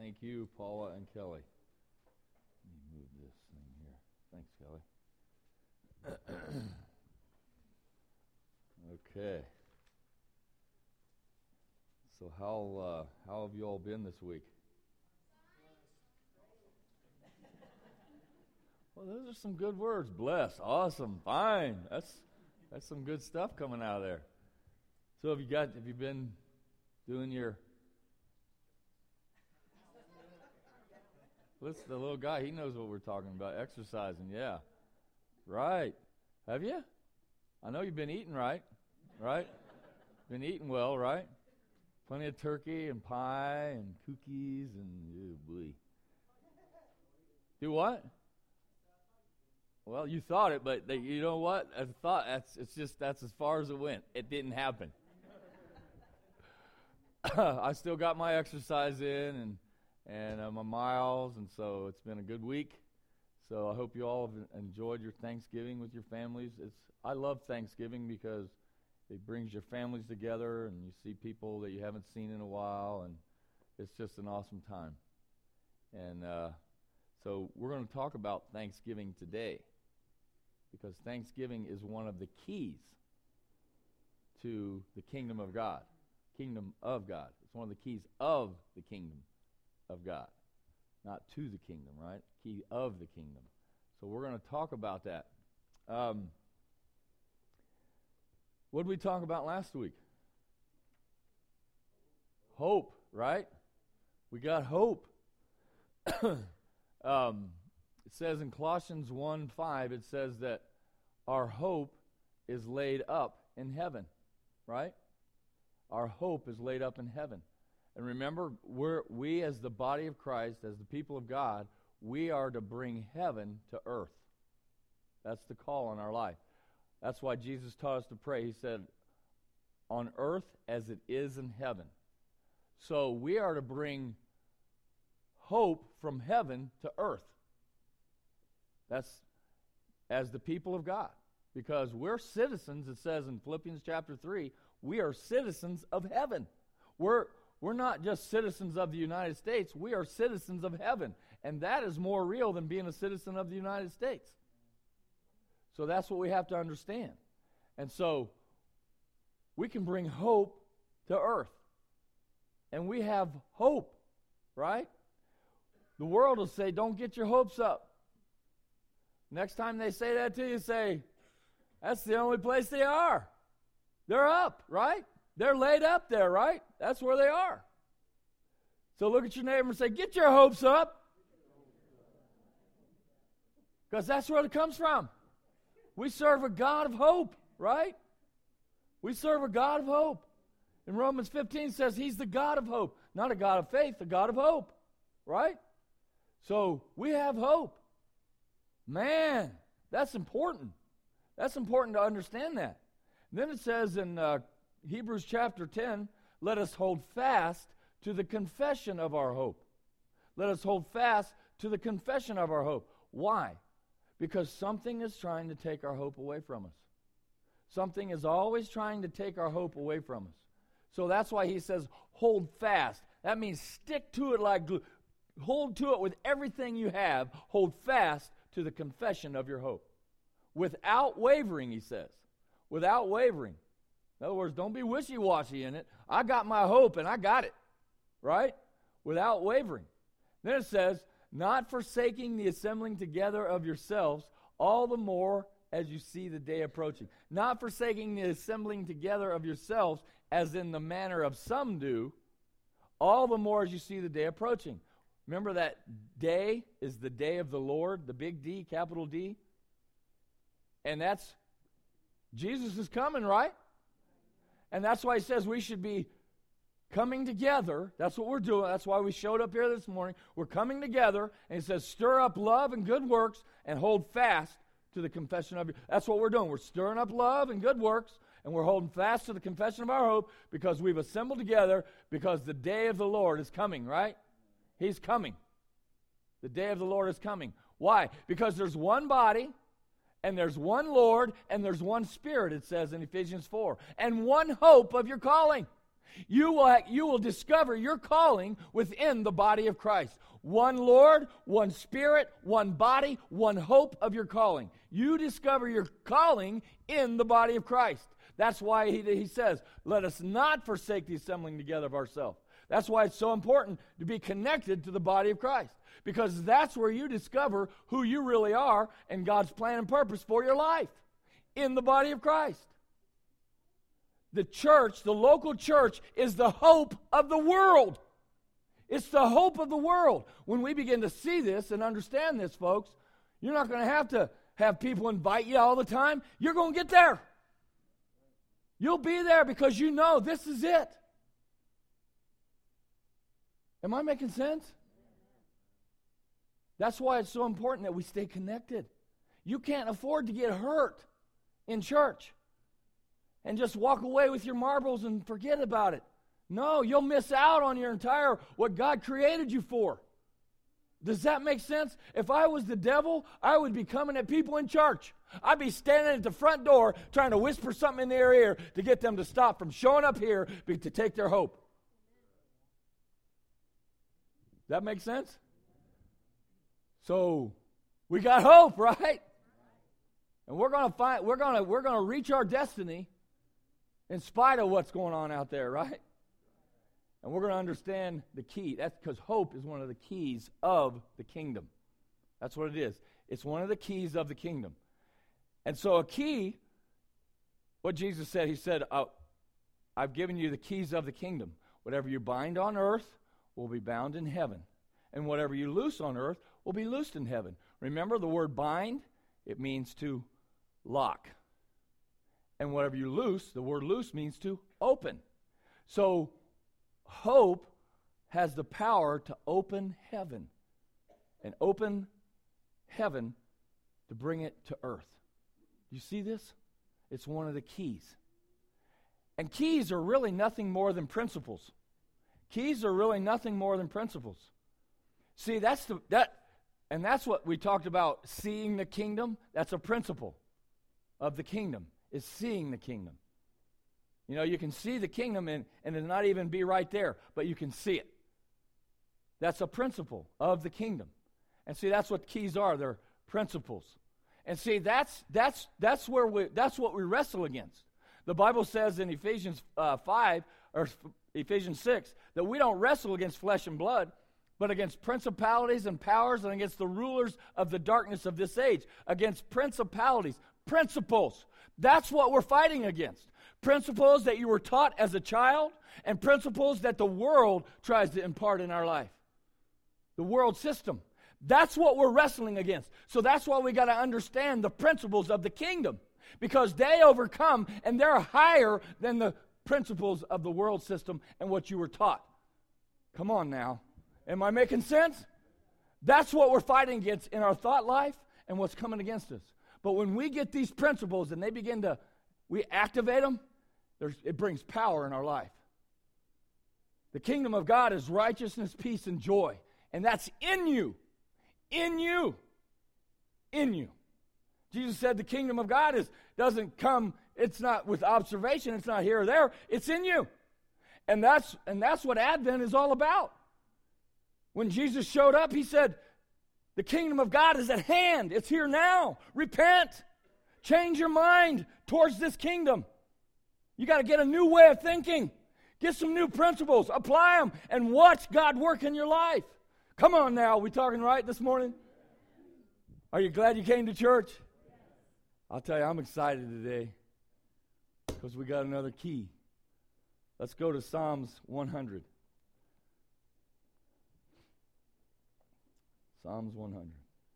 Thank you, Paula and Kelly. Let me move this thing here. Thanks, Kelly. Okay. So how have you all been this week? Well, those are some good words. Blessed, awesome, fine. That's some good stuff coming out of there. So have you been doing your? Listen, the little guy, he knows what we're talking about. Exercising, yeah. Right. Have you? I know you've been eating right? Been eating well, right? Plenty of turkey and pie and cookies and, oh boy. Do what? Well, you thought it, but you know what? That's as far as it went. It didn't happen. I still got my exercise in and my miles, and so it's been a good week. So I hope you all have enjoyed your Thanksgiving with your families. I love Thanksgiving because it brings your families together, and you see people that you haven't seen in a while, and it's just an awesome time. And so we're going to talk about Thanksgiving today, because Thanksgiving is one of the keys to the kingdom of God. Kingdom of God. It's one of the keys of the kingdom of God. Not to the kingdom, right? Key of the kingdom. So we're going to talk about that. What did we talk about last week? Hope, right? We got hope. It says in Colossians 1:5, it says that our hope is laid up in heaven, right? Our hope is laid up in heaven. And remember, we as the body of Christ, as the people of God, we are to bring heaven to earth. That's the call on our life. That's why Jesus taught us to pray. He said, on earth as it is in heaven. So we are to bring hope from heaven to earth. That's as the people of God. Because we're citizens, it says in Philippians chapter 3, we are citizens of heaven. We're not just citizens of the United States, we are citizens of heaven. And that is more real than being a citizen of the United States. So that's what we have to understand. And so we can bring hope to earth. And we have hope, right? The world will say, don't get your hopes up. Next time they say that to you, say, that's the only place they are. They're up, right? They're laid up there, right? That's where they are. So look at your neighbor and say, get your hopes up. Because that's where it comes from. We serve a God of hope, right? We serve a God of hope. In Romans 15 says he's the God of hope. Not a God of faith, a God of hope, right? So we have hope. Man, that's important. That's important to understand that. And then it says in Hebrews chapter 10, let us hold fast to the confession of our hope. Let us hold fast to the confession of our hope. Why? Because something is trying to take our hope away from us. Something is always trying to take our hope away from us. So that's why he says, hold fast. That means stick to it like glue. Hold to it with everything you have. Hold fast to the confession of your hope. Without wavering, he says. Without wavering. In other words, don't be wishy-washy in it. I got my hope and I got it. Right? Without wavering. Then it says, not forsaking the assembling together of yourselves, all the more as you see the day approaching. Not forsaking the assembling together of yourselves, as in the manner of some do, all the more as you see the day approaching. Remember that day is the day of the Lord, the big D, capital D. And that's, Jesus is coming, right? And that's why he says we should be coming together. That's what we're doing. That's why we showed up here this morning. We're coming together, and he says, stir up love and good works and hold fast to the confession of your. That's what we're doing. We're stirring up love and good works, and we're holding fast to the confession of our hope because we've assembled together because the day of the Lord is coming, right? He's coming. The day of the Lord is coming. Why? Because there's one body, and there's one Lord, and there's one Spirit, it says in Ephesians 4, and one hope of your calling. You will discover your calling within the body of Christ. One Lord, one Spirit, one body, one hope of your calling. You discover your calling in the body of Christ. That's why he says, let us not forsake the assembling together of ourselves. That's why it's so important to be connected to the body of Christ. Because that's where you discover who you really are and God's plan and purpose for your life. In the body of Christ. The church, the local church, is the hope of the world. It's the hope of the world. When we begin to see this and understand this, folks, you're not going to have people invite you all the time. You're going to get there. You'll be there because you know this is it. Am I making sense? That's why it's so important that we stay connected. You can't afford to get hurt in church and just walk away with your marbles and forget about it. No, you'll miss out on your entire, what God created you for. Does that make sense? If I was the devil, I would be coming at people in church. I'd be standing at the front door trying to whisper something in their ear to get them to stop from showing up here to take their hope. That make sense? So, we got hope, right? And we're going to reach our destiny in spite of what's going on out there, right? And we're going to understand the key. That's because hope is one of the keys of the kingdom. That's what it is. It's one of the keys of the kingdom. And so a key, what Jesus said, he said, I've given you the keys of the kingdom. Whatever you bind on earth will be bound in heaven. And whatever you loose on earth will be loosed in heaven. Remember the word bind? It means to lock. And whatever you loose, the word loose means to open. So hope has the power to open heaven. And open heaven to bring it to earth. You see this? It's one of the keys. And keys are really nothing more than principles. Keys are really nothing more than principles. See, that's what we talked about, seeing the kingdom. That's a principle of the kingdom, is seeing the kingdom. You know, you can see the kingdom and it not even be right there, but you can see it. That's a principle of the kingdom. And see, that's what keys are. They're principles. And see, that's what we wrestle against. The Bible says in Ephesians 5 or Ephesians 6 that we don't wrestle against flesh and blood, but against principalities and powers and against the rulers of the darkness of this age, against principalities, principles. That's what we're fighting against. Principles that you were taught as a child and principles that the world tries to impart in our life. The world system. That's what we're wrestling against. So that's why we got to understand the principles of the kingdom, because they overcome and they're higher than the principles of the world system and what you were taught. Come on now. Am I making sense? That's what we're fighting against in our thought life and what's coming against us. But when we get these principles and we activate them, it brings power in our life. The kingdom of God is righteousness, peace, and joy. And that's in you. In you. In you. Jesus said the kingdom of God doesn't come, it's not with observation, it's not here or there, it's in you. And that's what Advent is all about. When Jesus showed up, he said, the kingdom of God is at hand. It's here now. Repent. Change your mind towards this kingdom. You got to get a new way of thinking. Get some new principles. Apply them and watch God work in your life. Come on now. We talking right this morning? Are you glad you came to church? I'll tell you, I'm excited today because we got another key. Let's go to Psalms 100. Psalms 100.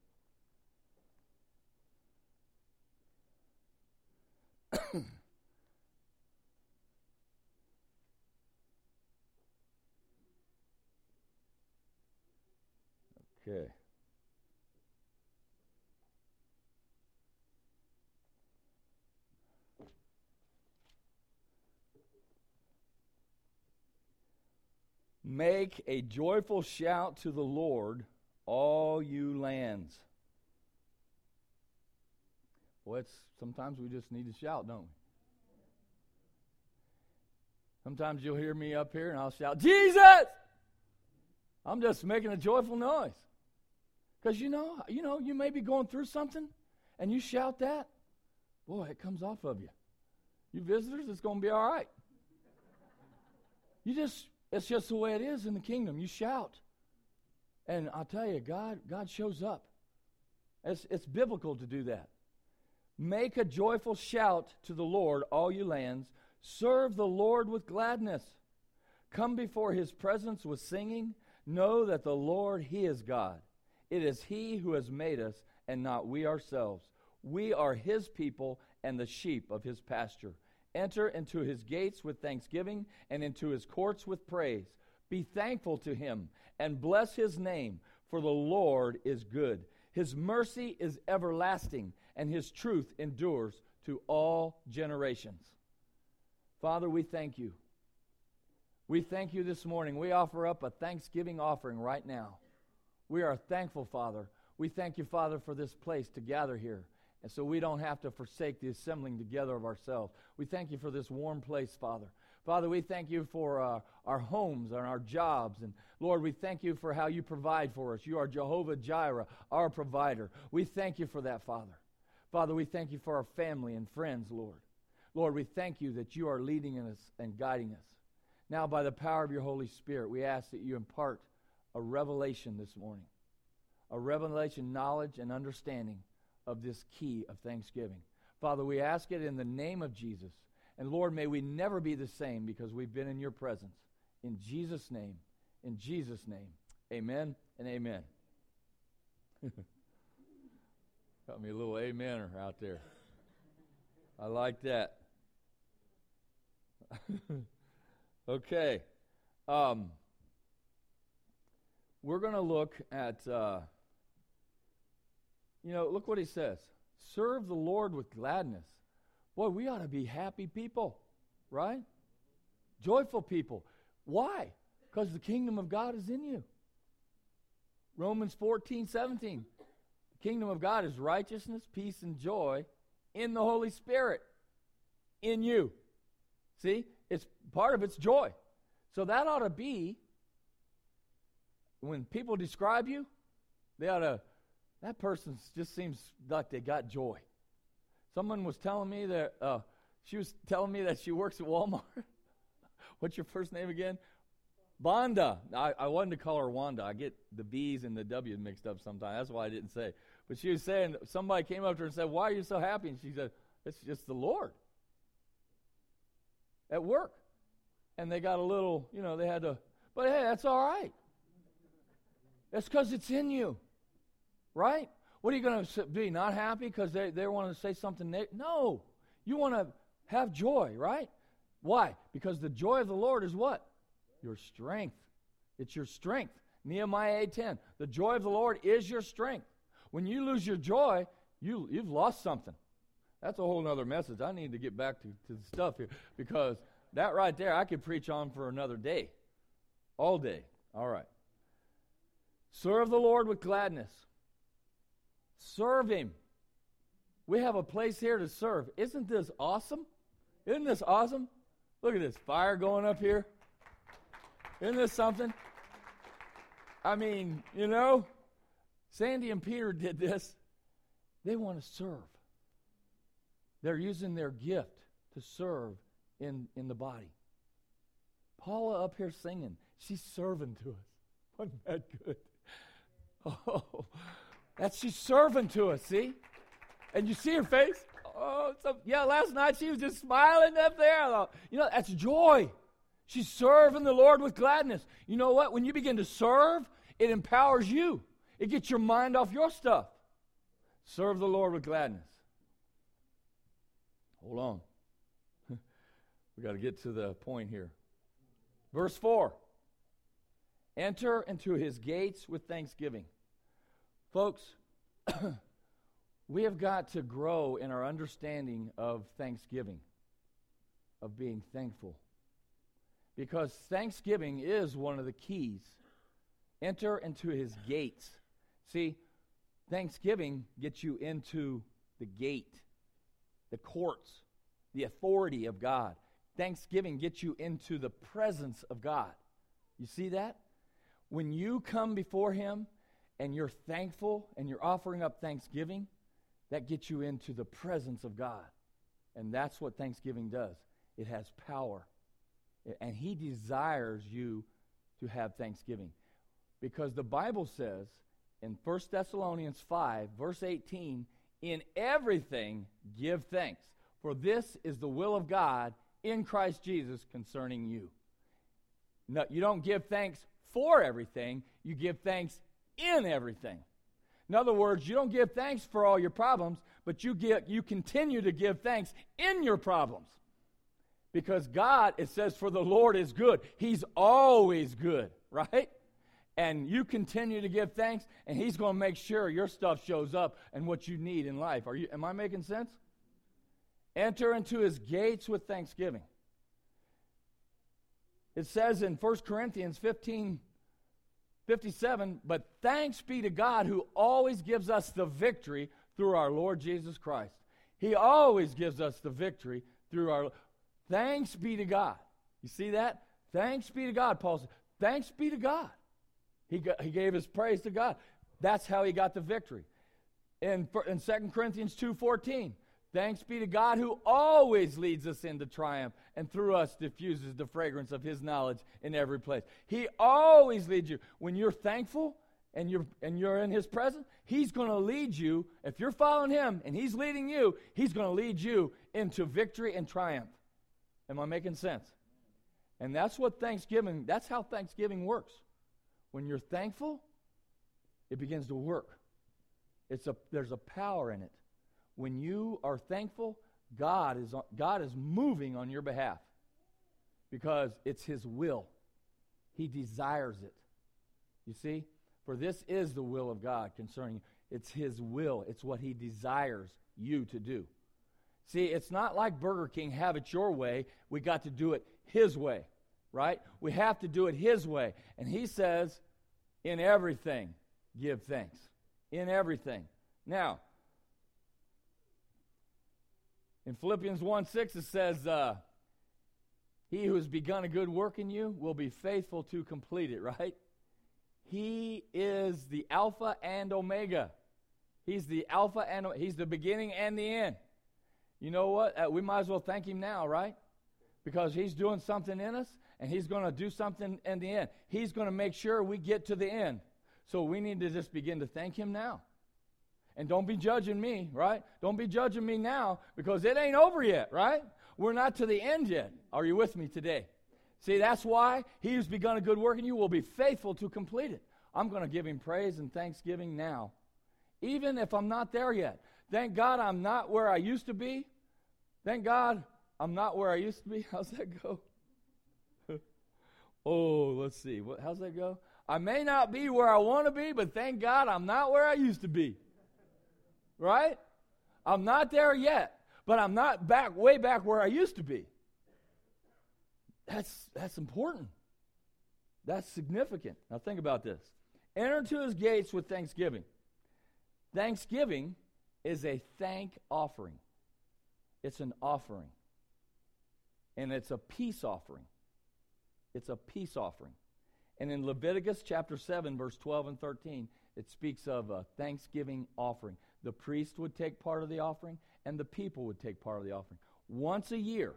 Okay. Make a joyful shout to the Lord, all you lands. Boy, sometimes we just need to shout, don't we? Sometimes you'll hear me up here and I'll shout, Jesus! I'm just making a joyful noise. Because you know, you may be going through something and you shout that, boy, it comes off of you. You visitors, it's going to be all right. It's just the way it is in the kingdom. You shout. And I'll tell you, God shows up. It's biblical to do that. Make a joyful shout to the Lord, all you lands. Serve the Lord with gladness. Come before his presence with singing. Know that the Lord, he is God. It is he who has made us and not we ourselves. We are his people and the sheep of his pasture. Enter into his gates with thanksgiving and into his courts with praise. Be thankful to him and bless his name, for the Lord is good. His mercy is everlasting, and his truth endures to all generations. Father, we thank you. We thank you this morning. We offer up a thanksgiving offering right now. We are thankful, Father. We thank you, Father, for this place to gather here. And so we don't have to forsake the assembling together of ourselves. We thank you for this warm place, Father. Father, we thank you for our homes and our jobs. And Lord, we thank you for how you provide for us. You are Jehovah Jireh, our provider. We thank you for that, Father. Father, we thank you for our family and friends, Lord. Lord, we thank you that you are leading us and guiding us. Now, by the power of your Holy Spirit, we ask that you impart a revelation this morning, a revelation, knowledge, and understanding of this key of thanksgiving. Father, we ask it in the name of Jesus. And Lord, may we never be the same because we've been in your presence. In Jesus' name, amen and amen. Got me a little amener out there. I like that. Okay. We're going to look at, look what he says. Serve the Lord with gladness. Boy, we ought to be happy people, right? Joyful people. Why? Because the kingdom of God is in you. Romans 14:17. The kingdom of God is righteousness, peace, and joy in the Holy Spirit. In you. See? It's part of it's joy. So that ought to be, when people describe you, that person just seems like they got joy. Someone was telling me that, she works at Walmart. What's your first name again? Wanda. I wanted to call her Wanda. I get the B's and the W's mixed up sometimes. That's why I didn't say. But she was saying, somebody came up to her and said, why are you so happy? And she said, it's just the Lord. At work. And they got a little, they had to, but hey, that's all right. That's because it's in you. Right? What are you going to be, not happy because they want to say something negative? No. You want to have joy, right? Why? Because the joy of the Lord is what? Your strength. It's your strength. Nehemiah 8:10. The joy of the Lord is your strength. When you lose your joy, you've lost something. That's a whole other message. I need to get back to the stuff here because that right there I could preach on for another day. All day. All right. Serve the Lord with gladness. Serve him. We have a place here to serve. Isn't this awesome? Isn't this awesome? Look at this fire going up here. Isn't this something? I mean, Sandy and Peter did this. They want to serve. They're using their gift to serve in the body. Paula up here singing. She's serving to us. Wasn't that good? Oh, she's serving to us, see? And you see her face? Oh, last night she was just smiling up there. I thought, that's joy. She's serving the Lord with gladness. You know what? When you begin to serve, it empowers you. It gets your mind off your stuff. Serve the Lord with gladness. Hold on. We got to get to the point here. Verse 4. Enter into his gates with thanksgiving. Folks, we have got to grow in our understanding of thanksgiving, of being thankful. Because thanksgiving is one of the keys. Enter into his gates. See, thanksgiving gets you into the gate, the courts, the authority of God. Thanksgiving gets you into the presence of God. You see that? When you come before Him and you're thankful and you're offering up thanksgiving, that gets you into the presence of God. And that's what thanksgiving does. It has power. And He desires you to have thanksgiving. Because the Bible says in 1 Thessalonians 5, verse 18, in everything give thanks, for this is the will of God in Christ Jesus concerning you. No, you don't give thanks for everything, you give thanks in everything. In other words, you don't give thanks for all your problems, but you continue to give thanks in your problems. Because God, it says, for the Lord is good. He's always good, right? And you continue to give thanks, and He's going to make sure your stuff shows up and what you need in life. Am I making sense? Enter into His gates with thanksgiving. It says in 1 Corinthians 15:57, but thanks be to God who always gives us the victory through our Lord Jesus Christ. He always gives us the victory through our... Thanks be to God. You see that? Thanks be to God, Paul said. Thanks be to God. He gave his praise to God. That's how he got the victory. In 2 Corinthians 2:14, thanks be to God who always leads us into triumph and through us diffuses the fragrance of His knowledge in every place. He always leads you. When you're thankful and you're in His presence, He's going to lead you. If you're following Him and He's leading you, He's going to lead you into victory and triumph. Am I making sense? And that's how Thanksgiving works. When you're thankful, it begins to work. There's a power in it. When you are thankful, God is moving on your behalf because it's His will. He desires it. You see? For this is the will of God concerning you. It's His will. It's what He desires you to do. See, it's not like Burger King, have it your way. We got to do it His way, right? We have to do it His way. And He says, in everything, give thanks. In everything. Now, in Philippians 1:6, it says, He who has begun a good work in you will be faithful to complete it, right? He is the Alpha and Omega. He's the Alpha and He's the beginning and the end. You know what? We might as well thank Him now, right? Because He's doing something in us, and He's going to do something in the end. He's going to make sure we get to the end. So we need to just begin to thank Him now. And don't be judging me, right? Don't be judging me now, because it ain't over yet, right? We're not to the end yet. Are you with me today? See, that's why He who's begun a good work in you will be faithful to complete it. I'm going to give Him praise and thanksgiving now, even if I'm not there yet. Thank God I'm not where I used to be. Thank God I'm not where I used to be. How's that go? Oh, let's see. How's that go? I may not be where I want to be, but thank God I'm not where I used to be. Right? I'm not there yet, but I'm not way back where I used to be. That's important. That's significant. Now think about this. Enter into His gates with thanksgiving. Thanksgiving is a thank offering. It's an offering. And it's a peace offering. It's a peace offering. And in Leviticus chapter 7, verse 12 and 13, it speaks of a thanksgiving offering. The priest would take part of the offering, and the people would take part of the offering. Once a year,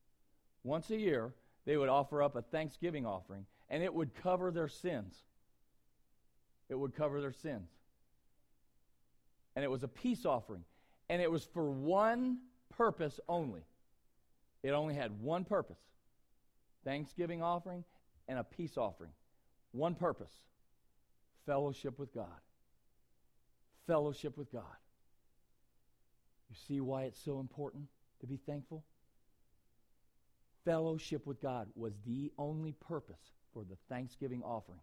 they would offer up a thanksgiving offering, and it would cover their sins. It would cover their sins. And it was a peace offering. And it was for one purpose only. It only had one purpose. Thanksgiving offering and a peace offering. One purpose. Fellowship with God. Fellowship with God. You see why it's so important to be thankful? Fellowship with God was the only purpose for the Thanksgiving offering.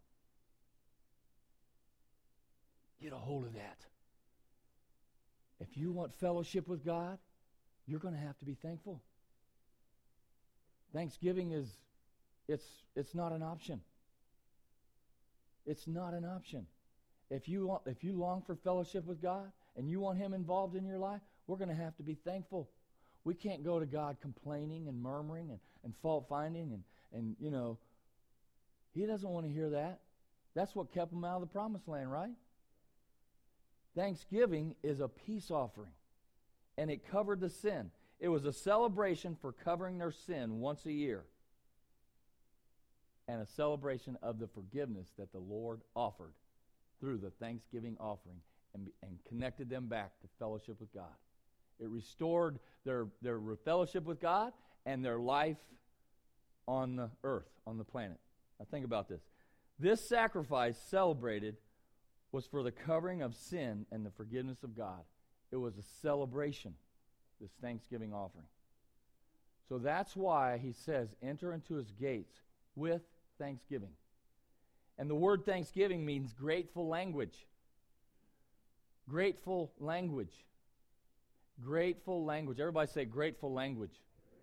Get a hold of that. If you want fellowship with God, you're going to have to be thankful. Thanksgiving it's not an option. It's not an option. If you long for fellowship with God and you want Him involved in your life, we're going to have to be thankful. We can't go to God complaining and murmuring and fault finding and He doesn't want to hear that. That's what kept them out of the promised land, right? Thanksgiving is a peace offering, and it covered the sin. It was a celebration for covering their sin once a year, and a celebration of the forgiveness that the Lord offered through the Thanksgiving offering and connected them back to fellowship with God. It restored their fellowship with God and their life on the earth, on the planet. Now think about this. This sacrifice celebrated was for the covering of sin and the forgiveness of God. It was a celebration, this Thanksgiving offering. So that's why he says, enter into his gates with thanksgiving. And the word thanksgiving means grateful language. Grateful language. Grateful language. Everybody say grateful language.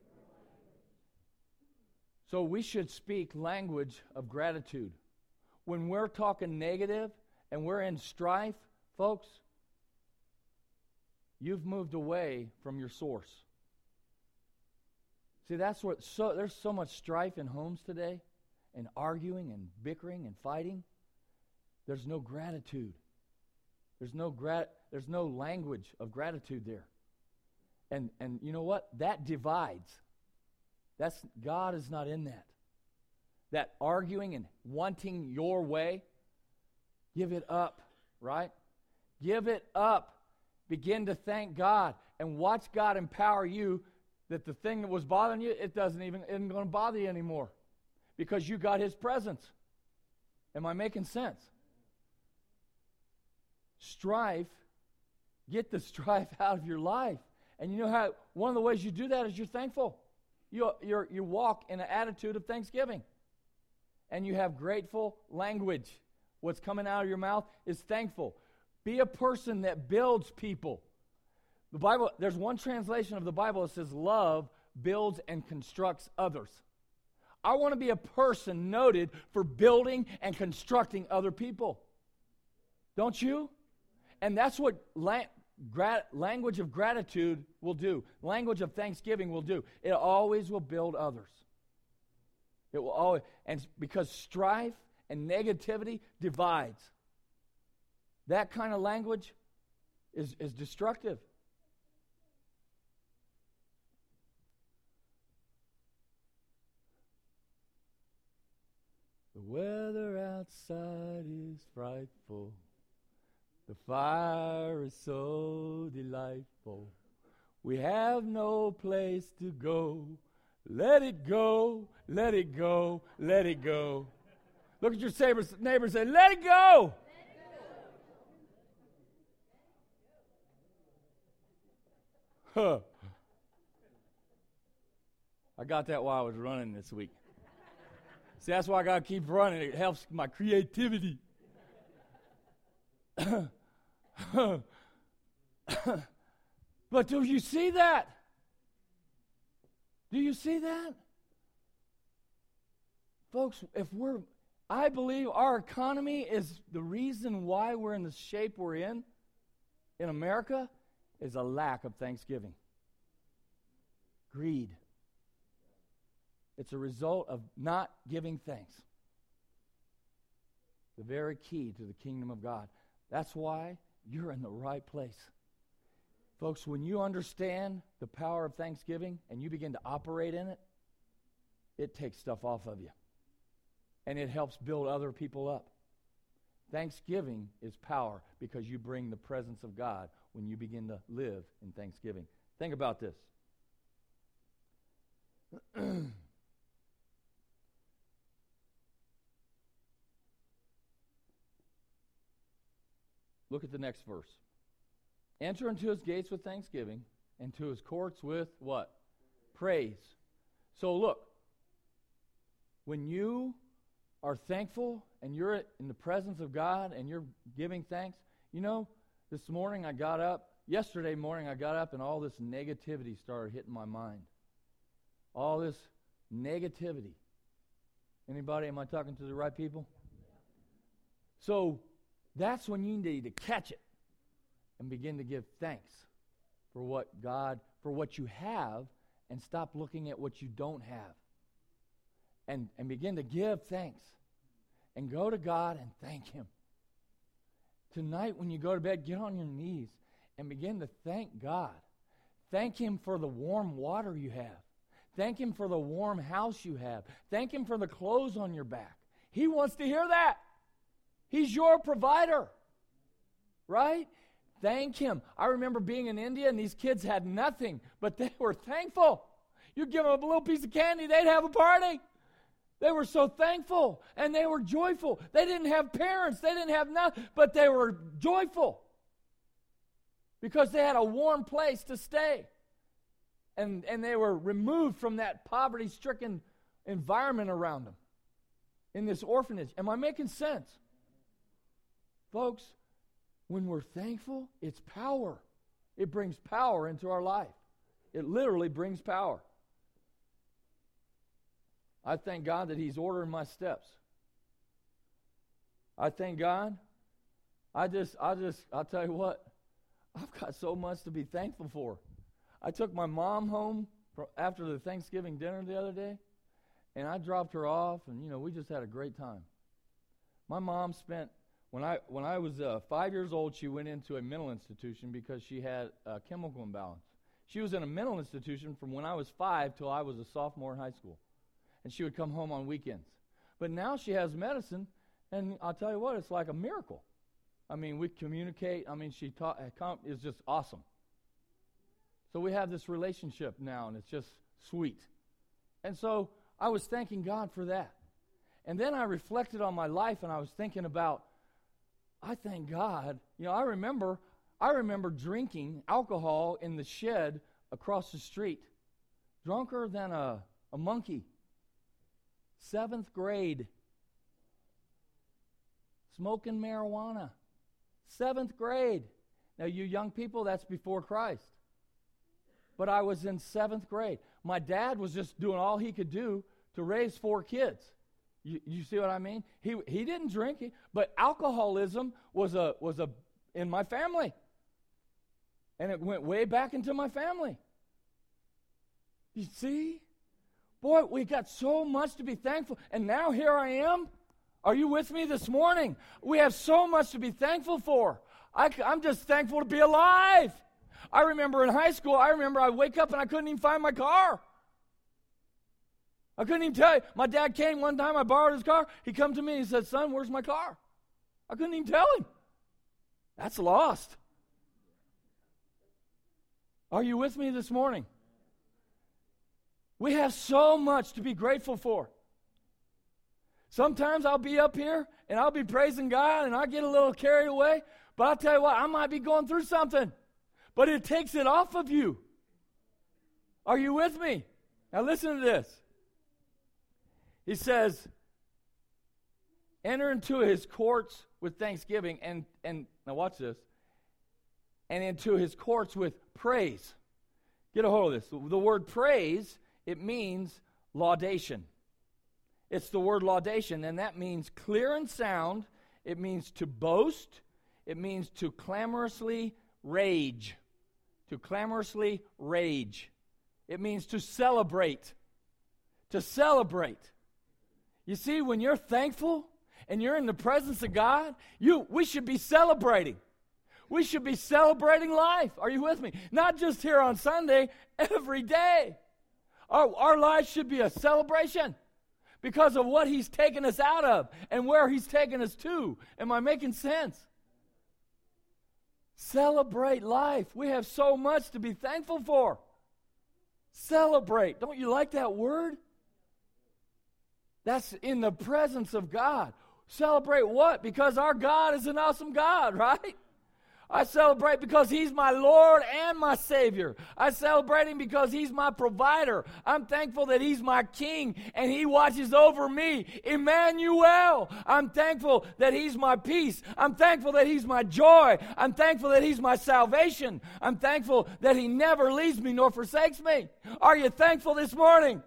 So we should speak language of gratitude. When we're talking negative and we're in strife, folks, you've moved away from your source. See, that's what there's so much strife in homes today, and arguing and bickering and fighting. There's no gratitude. There's no language of gratitude there. And you know what? That divides. God is not in that. That arguing and wanting your way, give it up, right? Give it up. Begin to thank God and watch God empower you that the thing that was bothering you, it isn't going to bother you anymore because you got His presence. Am I making sense? Strife, get the strife out of your life. And you know how one of the ways you do that is you're thankful. You walk in an attitude of thanksgiving. And you have grateful language. What's coming out of your mouth is thankful. Be a person that builds people. The Bible, there's one translation of the Bible that says love builds and constructs others. I want to be a person noted for building and constructing other people. Don't you? And that's what language of gratitude will do. Language of thanksgiving will do. It always will build others. It will always, and because strife and negativity divides. That kind of language is destructive. The weather outside is frightful. The fire is so delightful. We have no place to go. Let it go, let it go, let it go. Look at your neighbor and say, let it go. Huh. I got that while I was running this week. See, that's why I got to keep running. It helps my creativity. But do you see that? Do you see that? Folks, I believe our economy is the reason why we're in the shape we're in America, is a lack of thanksgiving. Greed. It's a result of not giving thanks. The very key to the kingdom of God. That's why you're in the right place. Folks, when you understand the power of thanksgiving and you begin to operate in it, it takes stuff off of you. And it helps build other people up. Thanksgiving is power because you bring the presence of God when you begin to live in thanksgiving. Think about this. Look at the next verse. Enter into his gates with thanksgiving, and to his courts with what? Praise. So look, when you are thankful and you're in the presence of God and you're giving thanks, yesterday morning I got up and all this negativity started hitting my mind. All this negativity. Anybody, am I talking to the right people? So that's when you need to catch it and begin to give thanks for what you have, and stop looking at what you don't have. And begin to give thanks. And go to God and thank Him. Tonight when you go to bed, get on your knees and begin to thank God. Thank Him for the warm water you have. Thank Him for the warm house you have. Thank Him for the clothes on your back. He wants to hear that. He's your provider. Right? Thank Him. I remember being in India and these kids had nothing, but they were thankful. You give them a little piece of candy, they'd have a party. They were so thankful and they were joyful. They didn't have parents. They didn't have nothing, but they were joyful because they had a warm place to stay. And they were removed from that poverty-stricken environment around them in this orphanage. Am I making sense? Folks, when we're thankful, it's power. It brings power into our life. It literally brings power. I thank God that He's ordering my steps. I thank God. I'll tell you what, I've got so much to be thankful for. I took my mom home after the Thanksgiving dinner the other day, and I dropped her off, and we just had a great time. My mom spent, when I was 5 years old, she went into a mental institution because she had a chemical imbalance. She was in a mental institution from when I was 5 till I was a sophomore in high school. And she would come home on weekends. But now she has medicine, and I'll tell you what, it's like a miracle. I mean, we communicate. I mean, she is just awesome. So we have this relationship now, and it's just sweet. And so I was thanking God for that. And then I reflected on my life, and I was thinking about, I thank God. I remember drinking alcohol in the shed across the street, drunker than a monkey. 7th grade. Smoking marijuana. 7th grade. Now, you young people, that's before Christ. But I was in 7th grade. My dad was just doing all he could do to raise 4 kids. You see what I mean? He didn't drink, but alcoholism was in my family. And it went way back into my family. You see? Boy, we got so much to be thankful. And now here I am. Are you with me this morning? We have so much to be thankful for. I'm just thankful to be alive. I remember in high school, I wake up and I couldn't even find my car. I couldn't even tell you. My dad came one time, I borrowed his car. He come to me and he said, "Son, where's my car?" I couldn't even tell him. That's lost. Are you with me this morning? We have so much to be grateful for. Sometimes I'll be up here and I'll be praising God and I get a little carried away. But I'll tell you what, I might be going through something. But it takes it off of you. Are you with me? Now listen to this. He says, enter into His courts with thanksgiving and now watch this. And into His courts with praise. Get a hold of this. The word praise, it means laudation. It's the word laudation, and that means clear and sound. It means to boast. It means to clamorously rage. To clamorously rage. It means to celebrate. To celebrate. You see, when you're thankful and you're in the presence of God, we should be celebrating. We should be celebrating life. Are you with me? Not just here on Sunday, every day. Our lives should be a celebration because of what He's taken us out of and where He's taken us to. Am I making sense? Celebrate life. We have so much to be thankful for. Celebrate. Don't you like that word? That's in the presence of God. Celebrate what? Because our God is an awesome God, right? I celebrate because He's my Lord and my Savior. I celebrate Him because He's my provider. I'm thankful that He's my King and He watches over me. Emmanuel. I'm thankful that He's my peace. I'm thankful that He's my joy. I'm thankful that He's my salvation. I'm thankful that He never leaves me nor forsakes me. Are you thankful this morning?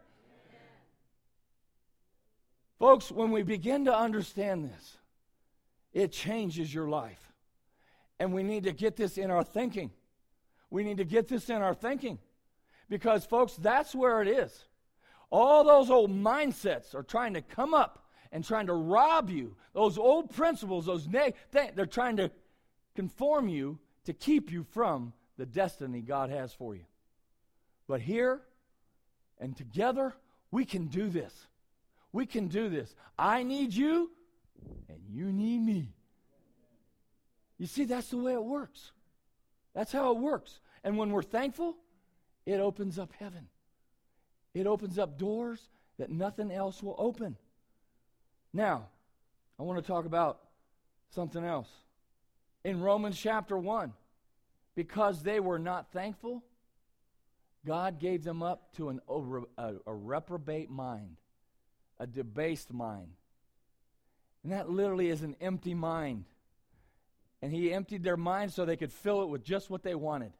Folks, when we begin to understand this, it changes your life. And we need to get this in our thinking. We need to get this in our thinking. Because, folks, that's where it is. All those old mindsets are trying to come up and trying to rob you. Those old principles, they're trying to conform you to keep you from the destiny God has for you. But here and together, we can do this. We can do this. I need you, and you need me. You see, that's the way it works. That's how it works. And when we're thankful, it opens up heaven. It opens up doors that nothing else will open. Now, I want to talk about something else. In Romans chapter 1, because they were not thankful, God gave them up to a reprobate mind, a debased mind. And that literally is an empty mind. And he emptied their mind so they could fill it with just what they wanted.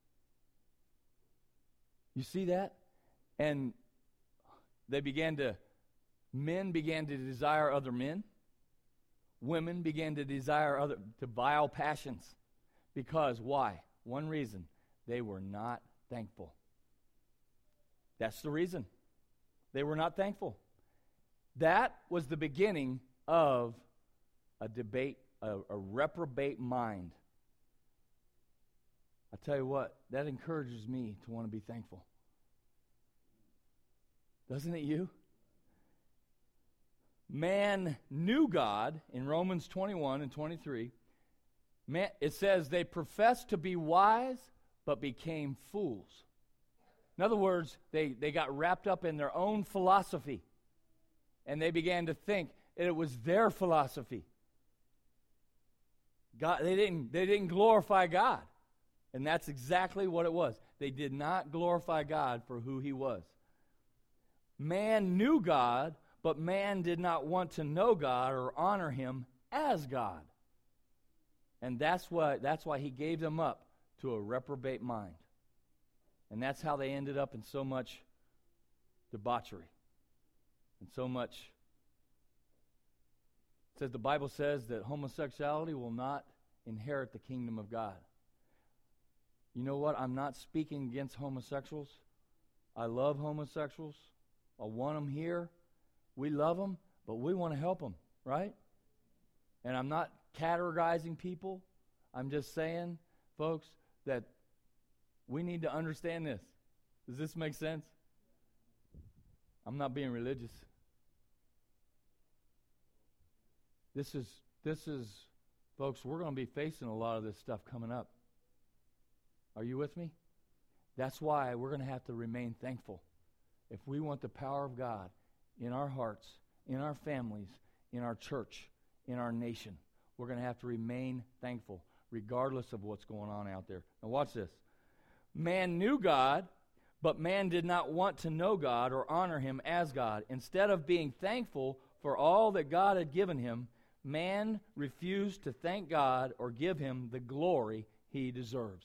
You see that? And men began to desire other men. Women began to desire vile passions. Because, why? One reason, they were not thankful. That's the reason. They were not thankful. That was the beginning of a debate, a reprobate mind. I tell you what, that encourages me to want to be thankful. Doesn't it you? Man knew God in Romans 21 and 23. It says they professed to be wise, but became fools. In other words, they got wrapped up in their own philosophy. And they began to think it was their philosophy. God, they didn't glorify God. And that's exactly what it was. They did not glorify God for who he was. Man knew God, but man did not want to know God or honor him as God. And that's why he gave them up to a reprobate mind. And that's how they ended up in so much debauchery and so much. It says the Bible says that homosexuality will not inherit the kingdom of God. You know what? I'm not speaking against homosexuals. I love homosexuals. I want them here. We love them, but we want to help them, right? And I'm not categorizing people. I'm just saying, folks, that we need to understand this. Does this make sense? I'm not being religious. This is, folks, we're going to be facing a lot of this stuff coming up. Are you with me? That's why we're going to have to remain thankful. If we want the power of God in our hearts, in our families, in our church, in our nation, we're going to have to remain thankful regardless of what's going on out there. Now watch this. Man knew God, but man did not want to know God or honor him as God. Instead of being thankful for all that God had given him, man refused to thank God or give him the glory he deserves.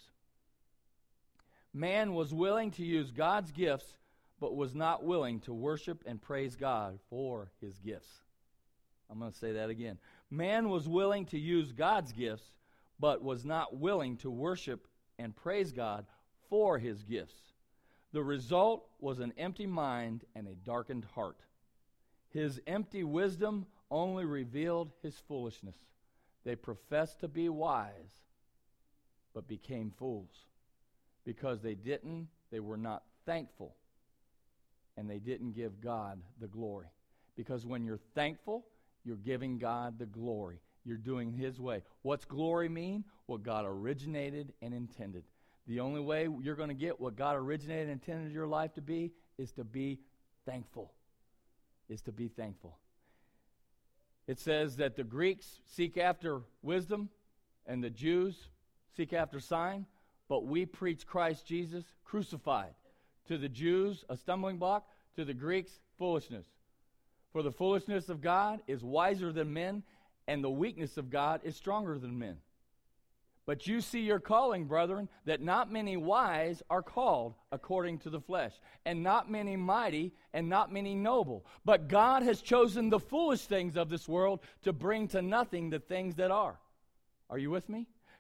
Man was willing to use God's gifts, but was not willing to worship and praise God for his gifts. I'm going to say that again. Man was willing to use God's gifts, but was not willing to worship and praise God for his gifts. The result was an empty mind and a darkened heart. His empty wisdom only revealed his foolishness. They professed to be wise, but became fools because they were not thankful, and they didn't give God the glory. Because when you're thankful, you're giving God the glory. You're doing his way. What's glory mean? What God originated and intended. The only way you're going to get what God originated and intended your life to be is to be thankful. Is to be thankful. It says that the Greeks seek after wisdom and the Jews seek after sign, but we preach Christ Jesus crucified. To the Jews, a stumbling block. To the Greeks, foolishness. For the foolishness of God is wiser than men, and the weakness of God is stronger than men. But you see your calling, brethren, that not many wise are called according to the flesh, and not many mighty, and not many noble. But God has chosen the foolish things of this world to bring to nothing the things that are. Are you with me?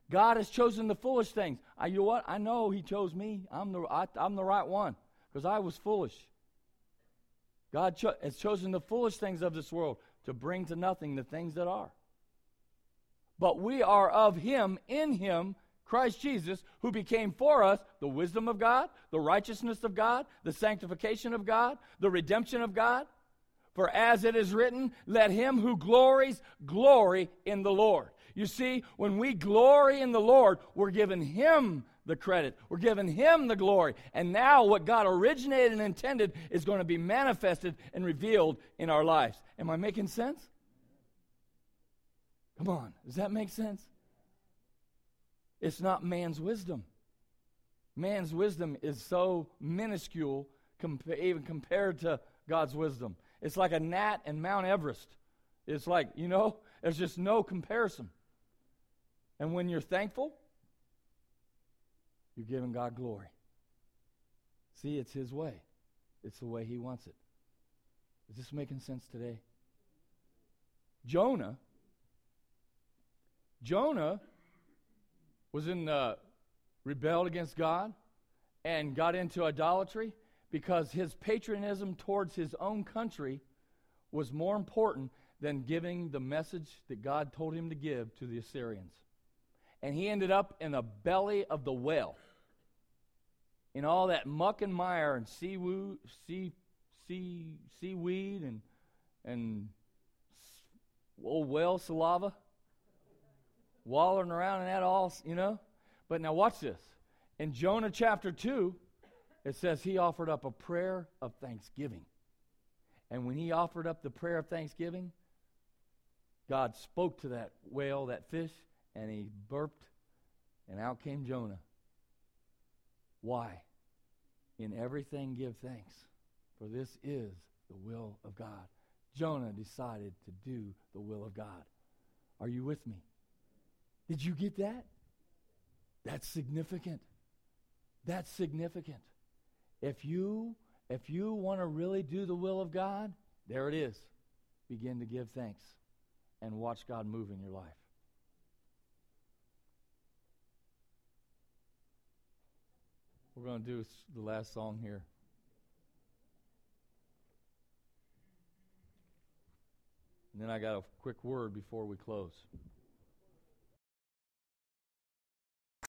God has chosen the foolish things. You know what? I know He chose me. I'm the right one because I was foolish. God has chosen the foolish things of this world to bring to nothing the things that are. But we are of Him, in Him, Christ Jesus, who became for us the wisdom of God, the righteousness of God, the sanctification of God, the redemption of God. For as it is written, let him who glories, glory in the Lord. You see, when we glory in the Lord, we're giving Him the credit. We're giving Him the glory. And now what God originated and intended is going to be manifested and revealed in our lives. Am I making sense? Come on. Does that make sense? It's not man's wisdom. Man's wisdom is so minuscule even compared to God's wisdom. It's like a gnat and Mount Everest. It's like, there's just no comparison. And when you're thankful, you're giving God glory. See, it's His way. It's the way He wants it. Is this making sense today? Jonah was rebelled against God and got into idolatry because his patriotism towards his own country was more important than giving the message that God told him to give to the Assyrians. And he ended up in the belly of the whale, in all that muck and mire and seaweed and old whale saliva, wallowing around in that all, But now watch this. In Jonah chapter 2, it says he offered up a prayer of thanksgiving. And when he offered up the prayer of thanksgiving, God spoke to that whale, that fish, and he burped, and out came Jonah. Why? In everything give thanks, for this is the will of God. Jonah decided to do the will of God. Are you with me? Did you get that? That's significant. That's significant. If you want to really do the will of God, there it is. Begin to give thanks and watch God move in your life. We're going to do the last song here. And then I got a quick word before we close.